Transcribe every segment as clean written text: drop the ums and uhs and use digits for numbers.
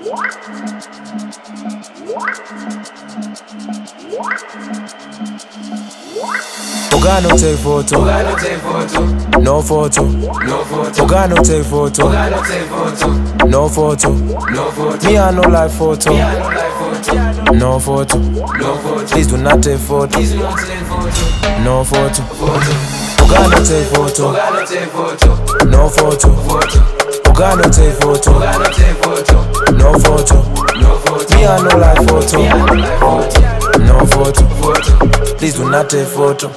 Oga no take photo. No photo. Oga no take photo. No photo. Me I no like photo. No photo. Please do not take photo. No photo. Oga no take photo. No photo. Oga no take photo. No photo. Me I no like photo. No photo. Please do not take photo.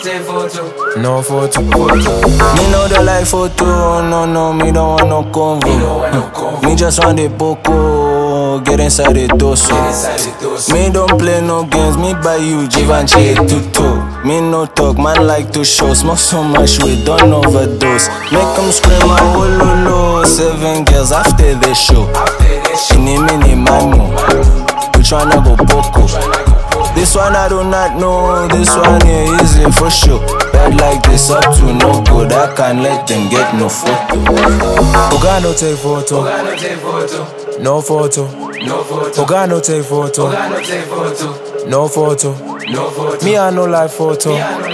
No photo. Me no don't like photo. No, me don't want no convo. Me just want the poco. Get inside the torso. Me don't play no games. Me buy you Givenchy tuto. Me no talk, man like to show. Smoke so much we don't overdose. Make them scream my wololo. 7 girls after the show. Mini manu. You tryna go poco. This one I do not know, this one here easy for sure. Bad like this up to no good, I can't let them get no photo. Oga no take photo. No photo. Oga no take photo. No photo. Me I no like photo.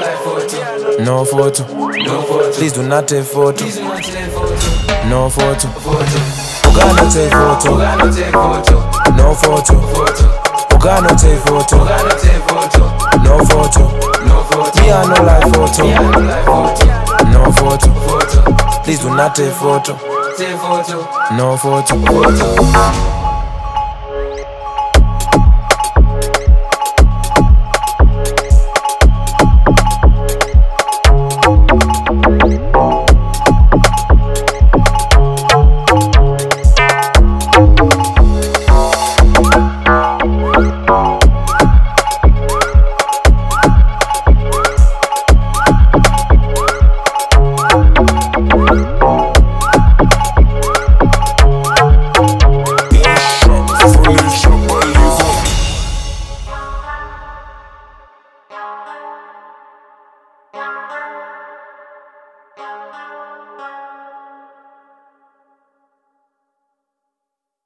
No photo. Please do not take photo. No photo. Oga no take photo. No photo. Oga no take photo. No photo. Me I no like photo. No photo. Please do not take photo. No photo. Yeah.